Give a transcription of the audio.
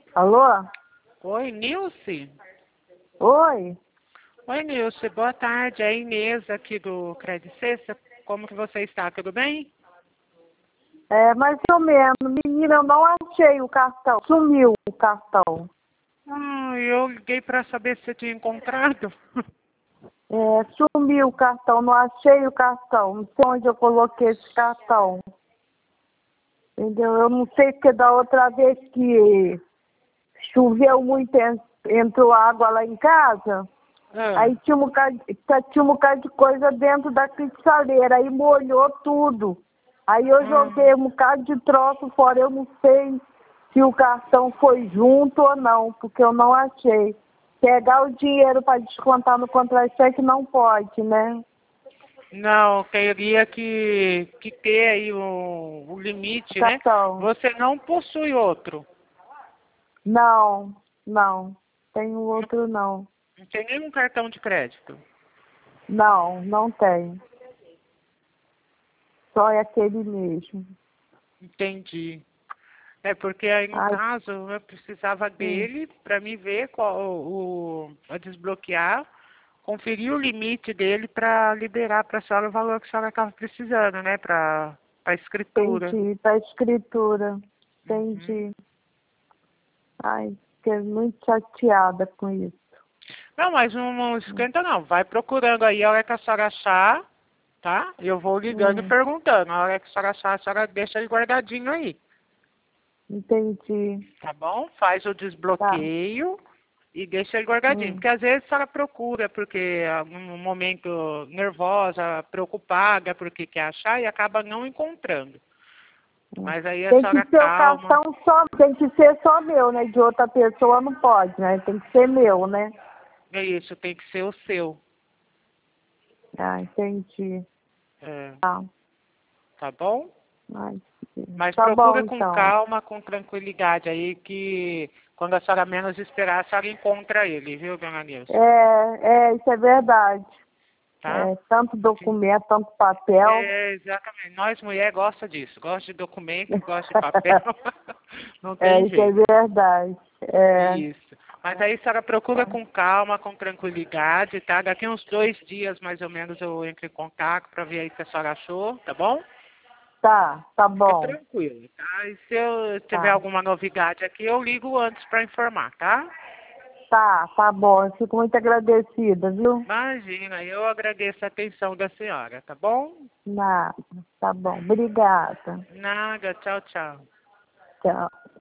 Alô? Oi, Nilce? Oi? Oi, Nilce, boa tarde. É a Inês aqui do Credit Cessa. Como que você está? Tudo bem? É, mais ou menos. Menina, eu não achei o cartão. Sumiu o cartão. Eu liguei para saber se você tinha encontrado. É, sumiu o cartão. Não achei o cartão. Não sei onde eu coloquei esse cartão. Entendeu? Eu não sei porque da outra vez que choveu muito, entrou água lá em casa. Ah, Aí tinha um bocado de coisa dentro da cristaleira. Aí molhou tudo. Aí eu ah, joguei um bocado de troço fora. Eu não sei se o cartão foi junto ou não, porque eu não achei. Pegar o dinheiro para descontar no contra-cheque não pode, né? não, teria que ter aí o O limite, né? cartão. Você não possui outro. Não, não. Tem o Não, outro não. não tem nenhum cartão de crédito. Não, não tem. Só é aquele mesmo. Entendi. É porque aí no Ai, caso eu precisava hum, dele para me ver qual a desbloquear, conferir o limite dele para liberar para a senhora o valor que a senhora estava precisando, né? Para a escritura. entendi. Tá escritura. Uhum. Entendi. Ai, fiquei muito chateada com isso. Não, mas não esquenta não. Vai procurando aí a hora que a senhora achar, tá? Eu vou ligando e Hum, perguntando. A hora que a senhora achar, a senhora deixa ele guardadinho aí. entendi. Tá bom? Faz o Tá. desbloqueio e deixa ele guardadinho. Hum, Porque às vezes a senhora procura, porque um momento nervosa, preocupada, porque quer achar e acaba não encontrando. hum. Mas aí a Tem que senhora ser o calma. cartão só, tem que ser só meu, né? De outra pessoa não pode, né? Tem que ser meu, né? É isso, tem que ser o seu. Ah, entendi. É, Tá. tá bom? Ai, Mas tá bom, procura com então. calma, com tranquilidade aí, que quando a senhora menos esperar, a senhora encontra ele, viu, dona Nilce? Isso é verdade. Tá? É, tanto documento, tanto papel. É, exatamente. Nós, mulher, gosta disso. Gosta de documento, gosta de papel. Não É, tem isso é jeito. verdade. É, Isso. Mas aí a senhora procura com calma, com tranquilidade, tá? Daqui uns 2 dias, mais ou menos, eu entro em contato para ver aí o que a senhora achou, tá bom? tá Fica bom. tranquilo, tá? E se eu tiver Tá. alguma novidade aqui, eu ligo antes para informar, tá? Tá bom. Eu fico muito agradecida, viu? Imagina, eu agradeço a atenção da senhora, tá bom? Nada. Tá bom. Obrigada. Nada, tchau, tchau. Tchau.